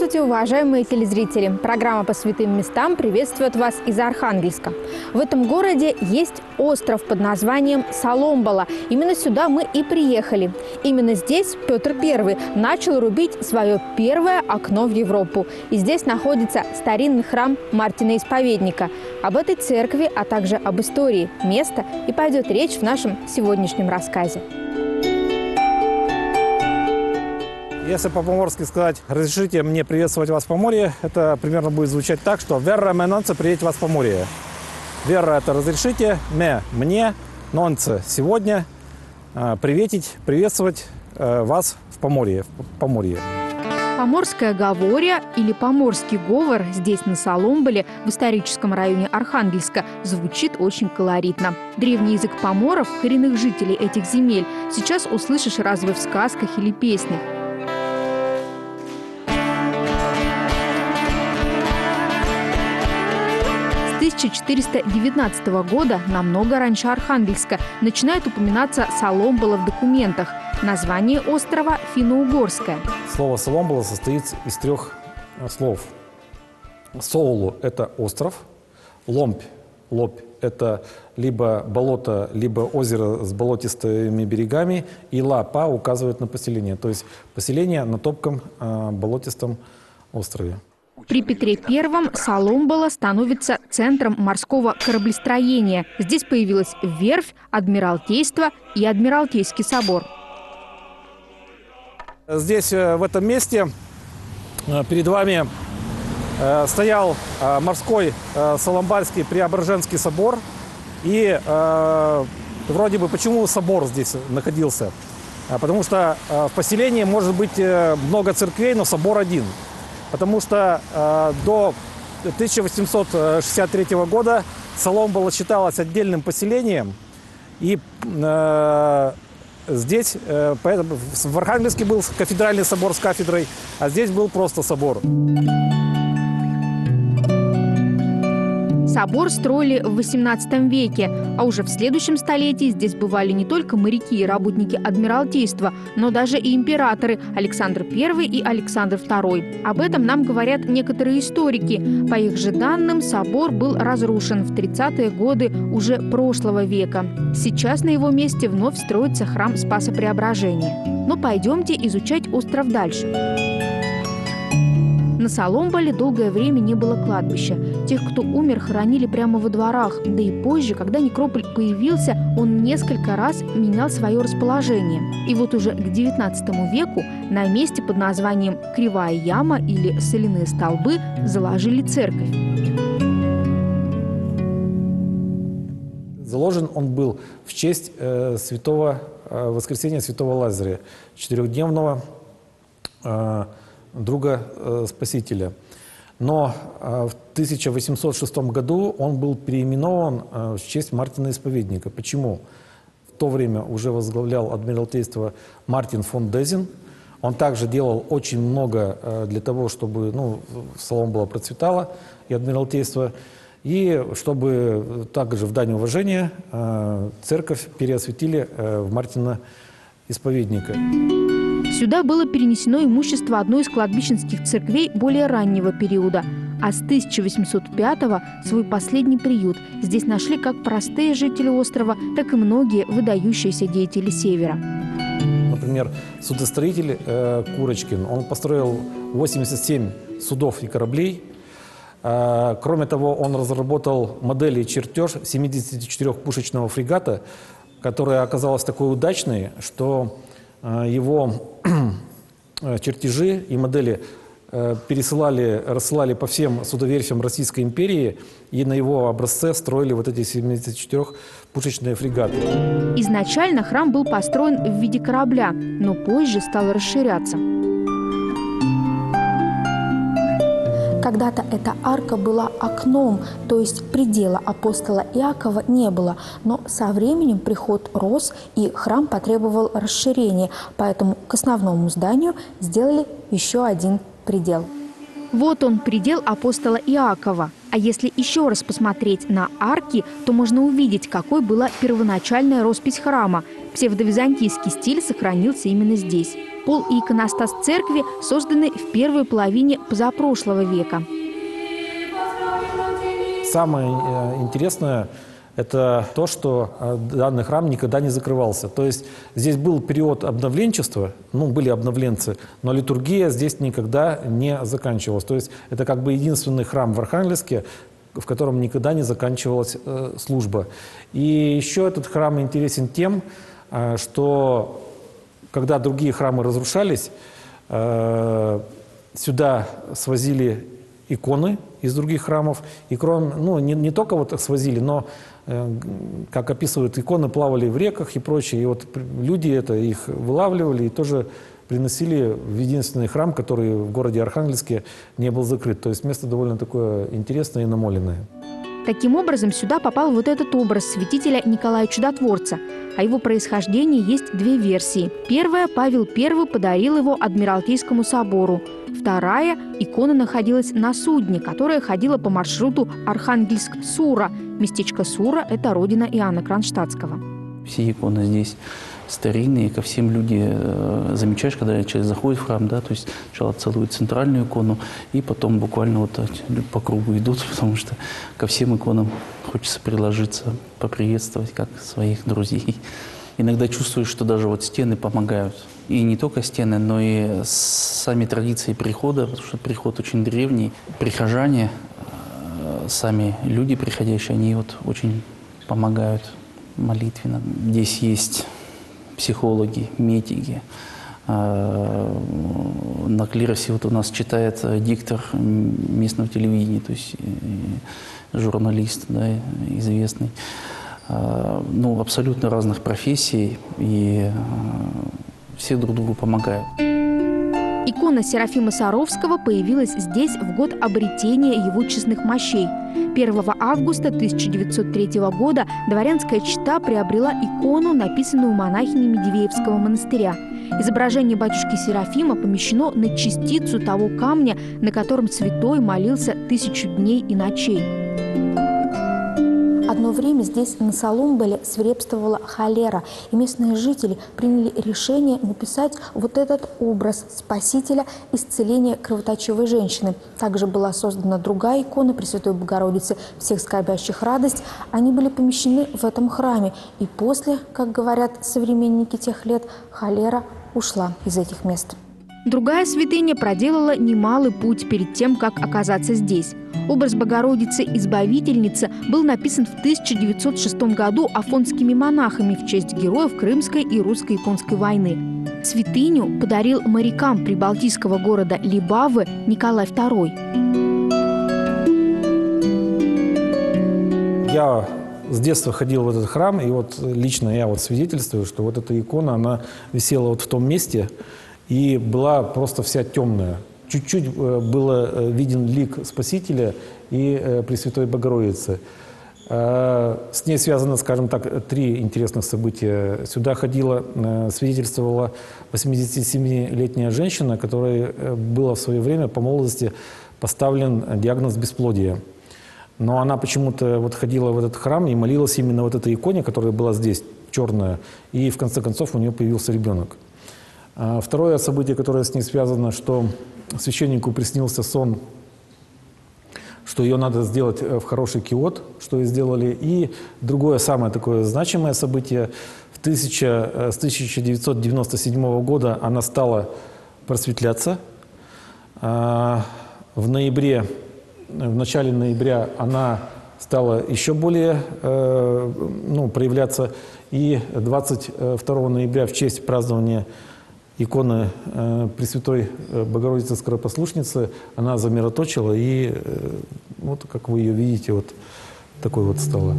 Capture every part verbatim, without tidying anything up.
Здравствуйте, уважаемые телезрители! Программа «По святым местам» приветствует вас из Архангельска. В этом городе есть остров под названием Соломбала. Именно сюда мы и приехали. Именно здесь Петр Первый начал рубить свое первое окно в Европу. И здесь находится старинный храм Мартина Исповедника. Об этой церкви, а также об истории места и пойдет речь в нашем сегодняшнем рассказе. Если по-поморски сказать «разрешите мне приветствовать вас в Поморье», это примерно будет звучать так, что «верра ме нонце приедет вас в Поморье». «Верра» – это «разрешите», «ме» – «мне», «нонце» – «сегодня», «приветить», «приветствовать вас в Поморье». В Поморье. Поморская говоря или поморский говор здесь, на Соломбале, в историческом районе Архангельска, звучит очень колоритно. Древний язык поморов, коренных жителей этих земель, сейчас услышишь разве в сказках или песнях. С тысяча четыреста девятнадцатого года, намного раньше Архангельска, начинает упоминаться Соломбала в документах. Название острова финно-угорское. Слово «Соломбала» состоит из трех слов. «Соулу» – это остров, «ломбь» – лобь – это либо болото, либо озеро с болотистыми берегами, и «лапа» указывает на поселение, то есть поселение на топком э, болотистом острове. При Петре Первом Соломбала становится центром морского кораблестроения. Здесь появилась верфь, адмиралтейство и Адмиралтейский собор. Здесь, в этом месте, перед вами стоял морской Соломбальский Преображенский собор. И вроде бы почему собор здесь находился? Потому что в поселении может быть много церквей, но собор один. Потому что э, до тысяча восемьсот шестьдесят третьего года Соломбала считалась отдельным поселением. И э, здесь, э, в Архангельске был кафедральный собор с кафедрой, а здесь был просто собор. Собор строили в восемнадцатом веке, а уже в следующем столетии здесь бывали не только моряки и работники Адмиралтейства, но даже и императоры Александр Первый и Александр Второй. Об этом нам говорят некоторые историки. По их же данным, собор был разрушен в тридцатые годы уже прошлого века. Сейчас на его месте вновь строится храм Спаса Преображения. Но пойдемте изучать остров дальше. На Соломбале долгое время не было кладбища. Тех, кто умер, хоронили прямо во дворах. Да и позже, когда некрополь появился, он несколько раз менял свое расположение. И вот уже к девятнадцатому веку на месте под названием Кривая яма или Соляные столбы заложили церковь. Заложен он был в честь э, святого э, воскресения святого Лазаря, четырехдневного э, друга э, Спасителя. Но э, в тысяча восемьсот шестом году он был переименован э, в честь Мартина Исповедника. Почему? В то время уже возглавлял Адмиралтейство Мартин фон Дезин. Он также делал очень много э, для того, чтобы ну, Соломбала процветала и Адмиралтейство. И чтобы также в дань уважения э, церковь переосветили э, в Мартина Исповедника. Сюда было перенесено имущество одной из кладбищенских церквей более раннего периода. А с тысяча восемьсот пятого свой последний приют здесь нашли как простые жители острова, так и многие выдающиеся деятели Севера. Например, судостроитель э, Курочкин, он построил восемьдесят семь судов и кораблей. Э, кроме того, он разработал модель и чертеж семидесятичетырёхпушечного фрегата, которая оказалась такой удачной, что его чертежи и модели пересылали, рассылали по всем судоверфям Российской империи, и на его образце строили вот эти семидесятичетырёхпушечные фрегаты. Изначально храм был построен в виде корабля, но позже стал расширяться. Когда-то эта арка была окном, то есть предела апостола Иакова не было. Но со временем приход рос, и храм потребовал расширения. Поэтому к основному зданию сделали еще один предел. Вот он, предел апостола Иакова. А если еще раз посмотреть на арки, то можно увидеть, какой была первоначальная роспись храма. Псевдовизантийский стиль сохранился именно здесь. Пол и иконостас церкви созданы в первой половине позапрошлого века. Самое интересное – это то, что данный храм никогда не закрывался. То есть здесь был период обновленчества, ну, были обновленцы, но литургия здесь никогда не заканчивалась. То есть это как бы единственный храм в Архангельске, в котором никогда не заканчивалась э, служба. И еще этот храм интересен тем, э, что когда другие храмы разрушались, э, сюда свозили иконы из других храмов. И кроме, ну, не, не только вот свозили, но, э, как описывают, иконы плавали в реках и прочее. И вот люди это их вылавливали и тоже приносили в единственный храм, который в городе Архангельске не был закрыт. То есть место довольно такое интересное и намоленное. Таким образом, сюда попал вот этот образ святителя Николая Чудотворца. О его происхождении есть две версии. Первая – Павел Первый подарил его Адмиралтейскому собору. Вторая – икона находилась на судне, которое ходило по маршруту Архангельск-Сура. Местечко Сура – это родина Иоанна Кронштадтского. Все иконы здесь старинные, ко всем люди э, замечаешь, когда человек заходит в храм, да, то есть сначала целует центральную икону, и потом буквально вот так по кругу идут, потому что ко всем иконам хочется приложиться, поприветствовать, как своих друзей. Иногда чувствуешь, что даже вот стены помогают. И не только стены, но и сами традиции прихода, потому что приход очень древний. Прихожане, э, сами люди приходящие, они вот очень помогают молитвенно. Здесь есть психологи, медики. На клиросе вот у нас читает диктор местного телевидения, то есть журналист, да, известный. Ну, абсолютно разных профессий, и все друг другу помогают. Икона Серафима Саровского появилась здесь в год обретения его честных мощей. первого августа тысяча девятьсот третьего года дворянская чета приобрела икону, написанную монахинями Дивеевского монастыря. Изображение батюшки Серафима помещено на частицу того камня, на котором святой молился тысячу дней и ночей. Одно время здесь, на Соломболе, свирепствовала холера, и местные жители приняли решение написать вот этот образ спасителя исцеления кровоточивой женщины. Также была создана другая икона Пресвятой Богородицы «Всех скорбящих радость». Они были помещены в этом храме. И после, как говорят современники тех лет, холера ушла из этих мест. Другая святыня проделала немалый путь перед тем, как оказаться здесь. Образ Богородицы-Избавительницы был написан в тысяча девятьсот шестом году афонскими монахами в честь героев Крымской и русско-японской войны. Святыню подарил морякам прибалтийского города Либавы Николай Второй. Я с детства ходил в этот храм, и вот лично я вот свидетельствую, что вот эта икона, она висела вот в том месте, и была просто вся темная. Чуть-чуть было виден лик Спасителя и Пресвятой Богородицы. С ней связано, скажем так, три интересных события. Сюда ходила, свидетельствовала восьмидесятисемилетняя женщина, которой было в свое время по молодости поставлен диагноз бесплодия. Но она почему-то вот ходила в этот храм и молилась именно вот этой иконе, которая была здесь, черная, и в конце концов у нее появился ребенок. Второе событие, которое с ней связано, что священнику приснился сон, что ее надо сделать в хороший киот, что и сделали. И другое, самое такое значимое событие, в тысяча, с тысяча девятьсот девяносто седьмого года она стала просветляться. В ноябре, в начале ноября она стала еще более ну, проявляться. И двадцать второго ноября в честь празднования иконы э, Пресвятой Богородицы Скоропослушницы она замироточила, и э, вот, как вы ее видите, вот такой вот стала.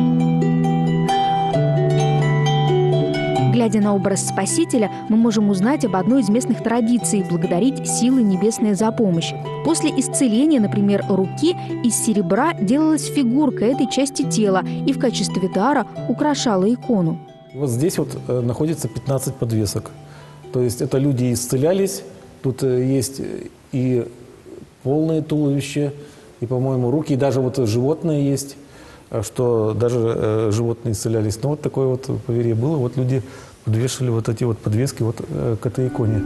Глядя на образ Спасителя, мы можем узнать об одной из местных традиций – благодарить силы небесные за помощь. После исцеления, например, руки, из серебра делалась фигурка этой части тела и в качестве дара украшала икону. Вот здесь вот э, находится пятнадцать подвесок. То есть это люди исцелялись, тут есть и полные туловища, и, по-моему, руки, и даже вот животные есть, что даже животные исцелялись. Но вот такое вот поверье было. Вот люди подвешали вот эти вот подвески вот э, к этой иконе.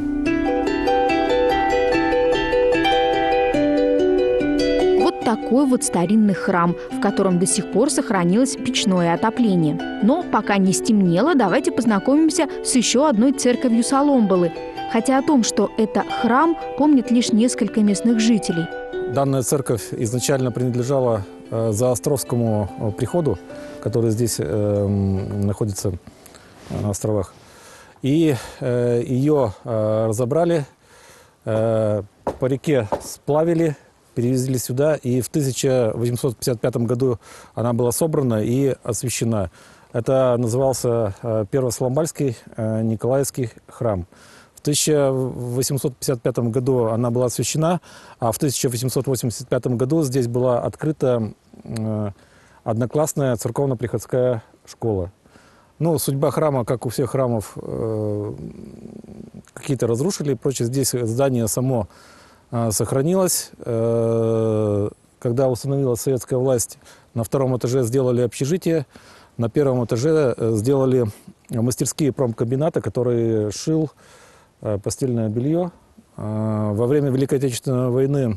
Вот такой вот старинный храм, в котором до сих пор сохранилось печное отопление. Но пока не стемнело, давайте познакомимся с еще одной церковью Соломбалы. Хотя о том, что это храм, помнят лишь несколько местных жителей. Данная церковь изначально принадлежала э, Заостровскому приходу, который здесь э, находится на островах. И э, ее э, разобрали, э, по реке сплавили, перевезли сюда. И в тысяча восемьсот пятьдесят пятом году она была собрана и освящена. Это назывался э, Первосломбальский э, Николаевский храм. В тысяча восемьсот пятьдесят пятом году она была освящена, а в тысяча восемьсот восемьдесят пятом году здесь была открыта э, одноклассная церковно-приходская школа. Ну, судьба храма, как у всех храмов, э, какие-то разрушили, прочее. Здесь здание само э, сохранилось. Э, когда установилась советская власть, на втором этаже сделали общежитие, на первом этаже сделали мастерские промкомбината, который шил э, постельное белье. Э, во время Великой Отечественной войны,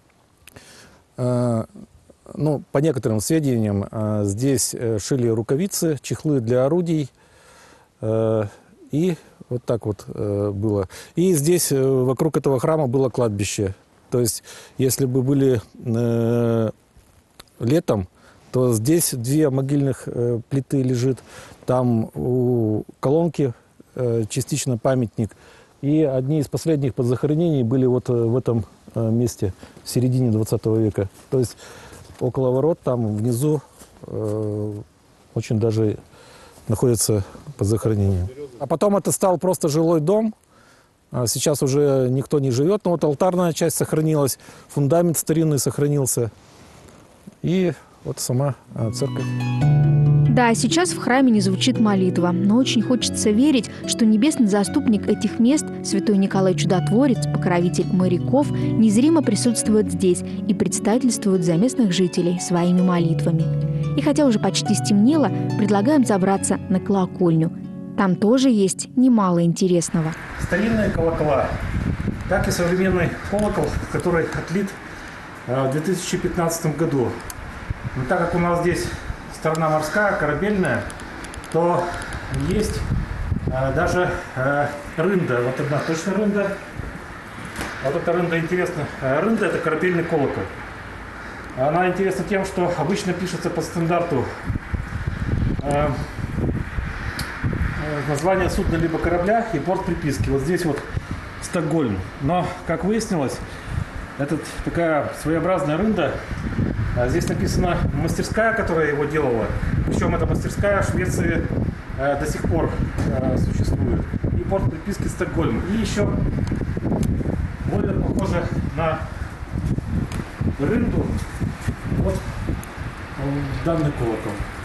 э, ну, по некоторым сведениям, э, здесь шили рукавицы, чехлы для орудий. Э, и вот так вот э, было. И здесь э, вокруг этого храма было кладбище. То есть, если бы были э, летом, то здесь две могильных э, плиты лежит. Там у колонки э, частично памятник. И одни из последних подзахоронений были вот в этом э, месте, в середине двадцатого века. То есть около ворот, там внизу, э, очень даже находится подзахоронение. А потом это стал просто жилой дом. Сейчас уже никто не живет, но вот алтарная часть сохранилась, фундамент старинный сохранился. И вот сама церковь. Да, сейчас в храме не звучит молитва, но очень хочется верить, что небесный заступник этих мест, святой Николай Чудотворец, покровитель моряков, незримо присутствует здесь и предстательствует за местных жителей своими молитвами. И хотя уже почти стемнело, предлагаем забраться на колокольню. Там тоже есть немало интересного. Старинные колокола, так и современный колокол, который отлит в две тысячи пятнадцатом году. Но так как у нас здесь сторона морская, корабельная, то есть э, даже э, рында. Вот одна точно рында. Вот эта рында интересна. Рында — это корабельный колокол. Она интересна тем, что обычно пишется по стандарту э, название судна либо корабля и порт приписки. Вот здесь вот Стокгольм. Но, как выяснилось, это такая своеобразная рында. Здесь написана мастерская, которая его делала. Причем эта мастерская в Швеции э, до сих пор э, существует. И порт приписки Стокгольм. И еще более похоже на рынду вот данный колокол.